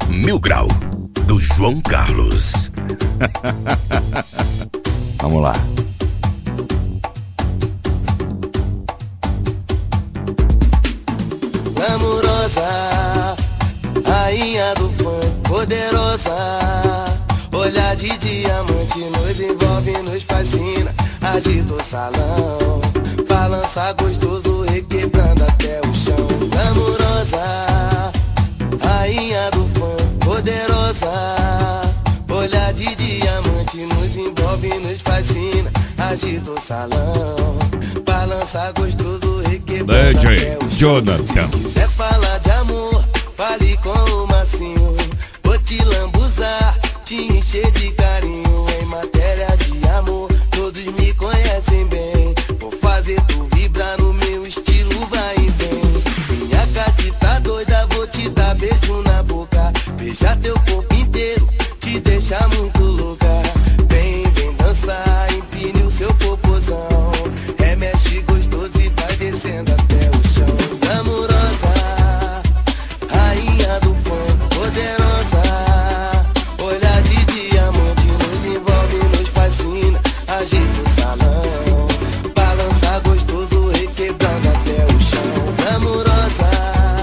Mil Grau, do João Carlos. Vamos lá. Glamurosa, rainha do funk, poderosa, olhar de diamante nos envolve, nos fascina, agita o salão, balança gostoso, requebrando até o chão. Glamurosa, rainha do funk, poderosa, olhar de diamante nos envolve, nos fascina, agita o salão, balança gostoso, requebrando até o chão. Jonathan. Se quiser falar de amor, fale com o Massinho. Vou te lambuzar, te encher de carinho. Em matéria de amor, todos me conhecem bem. Vou fazer tu vibrar no meu estilo, vai e vem. Minha catita doida, vou te dar beijo na boca. Beijar teu corpo inteiro, te deixar muito louca. Vem, vem dançar, empine o seu popozão. Remexe gostoso e vai descendo até o chão. Glamurosa, rainha do funk, poderosa, olhar de diamante nos envolve, nos fascina, agita o salão, balança gostoso, requebrando até o chão. Glamurosa,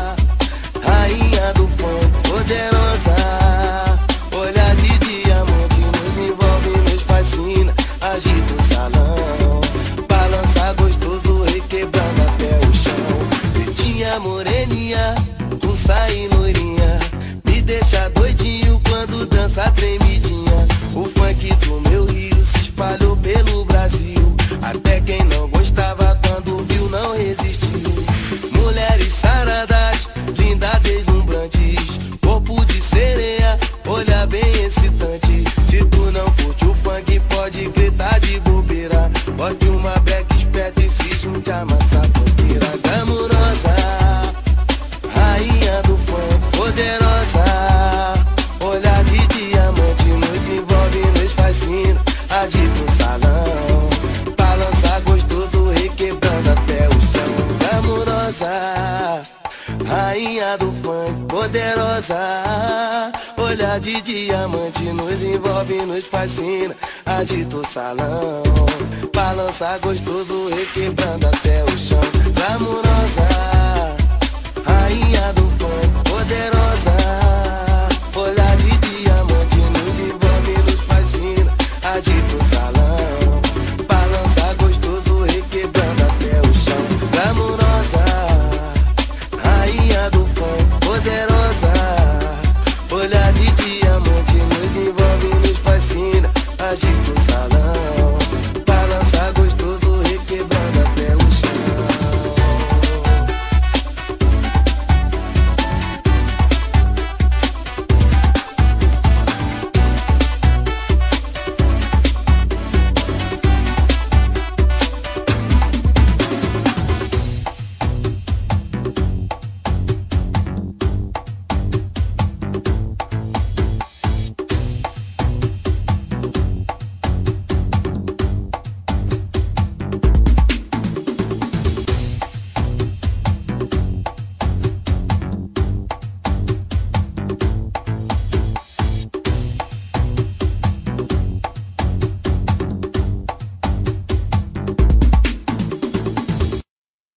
rainha do funk, poderosa, olhar de diamante nos envolve, nos fascina, agita o salão, balança gostoso, requebrando até o chão. Pretinha, moreninha, pulsa e loirinha, me deixa doidinho quando dança tremidinha. O funk do meu Rio se espalhou pelo Brasil, até quem não gostava quando viu não resistiu. Mulheres saradas, lindas, deslumbrantes, corpo de sereia, olha bem excitante. Se tu não curte o funk, pode gritar de bobeira. Bote uma beca esperta e se junte a massa fogueira. Glamurosa, rainha do funk, poderosa, olhar de diamante nos envolve, nos fascina, agita o salão, balança gostoso, requebrando até o chão. Glamurosa, rainha do funk, poderosa, olhar de diamante nos envolve, nos fascina, agita o salão, balança gostoso, requebrando até o chão. Glamurosa,